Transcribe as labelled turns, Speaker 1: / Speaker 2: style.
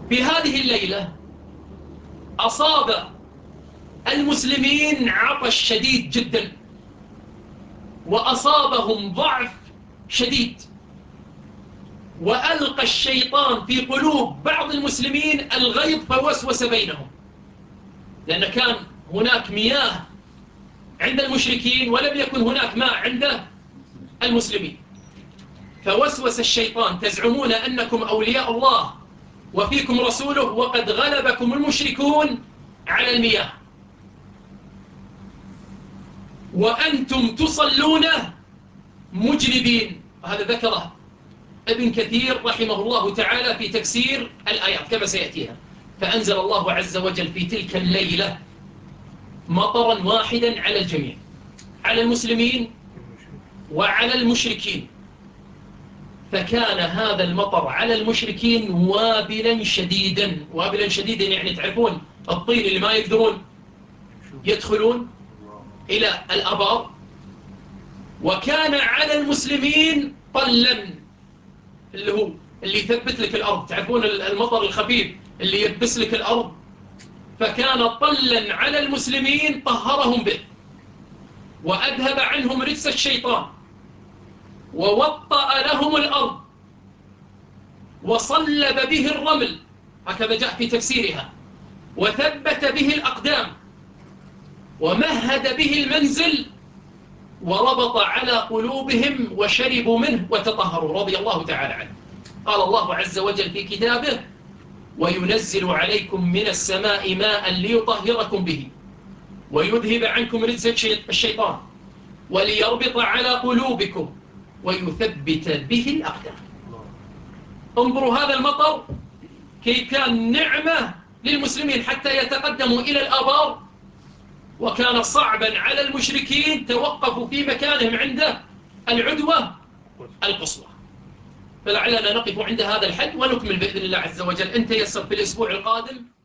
Speaker 1: في هذه الليلة أصاب المسلمين عطش شديد جدا، وأصابهم ضعف شديد، وألقى الشيطان في قلوب بعض المسلمين الغيظ فوسوس بينهم، لأن كان هناك مياه عند المشركين ولم يكن هناك ماء عند المسلمين. فوسوس الشيطان: تزعمون أنكم أولياء الله وفيكم رسوله وقد غلبكم المشركون على المياه، وأنتم تصلون مجربين. هذا ذكره ابن كثير رحمه الله تعالى في تفسير الآيات كما سيأتيها. فأنزل الله عز وجل في تلك الليلة مطرا واحدا على الجميع، على المسلمين وعلى المشركين. فكان هذا المطر على المشركين وابلا شديدا. وابلا شديدا يعني تعرفون الطين اللي ما يقدرون يدخلون إلى الأبار. وكان على المسلمين طلا، اللي يثبت لك الأرض، تعرفون المطر الخفيف اللي يبس لك الأرض. فكان طلا على المسلمين طهرهم به، وأذهب عنهم رجس الشيطان، ووطأ لهم الأرض، وصلب به الرمل، هكذا جاء في تفسيرها، وثبت به الأقدام، ومهد به المنزل، وربط على قلوبهم وشربوا منه وتطهروا رضي الله تعالى عنه. قال الله عز وجل في كتابه: وينزل عليكم من السماء ماء ليطهركم به ويذهب عنكم رجز الشيطان وليربط على قلوبكم ويثبت به الأقدام. انظروا هذا المطر كيف كان نعمة للمسلمين حتى يتقدموا إلى الآبار، وكان صعبا على المشركين توقفوا في مكانهم عند العدوى القصوى. فلعلنا نقف عند هذا الحد ونكمل بإذن الله عز وجل إن تيسر في الأسبوع القادم.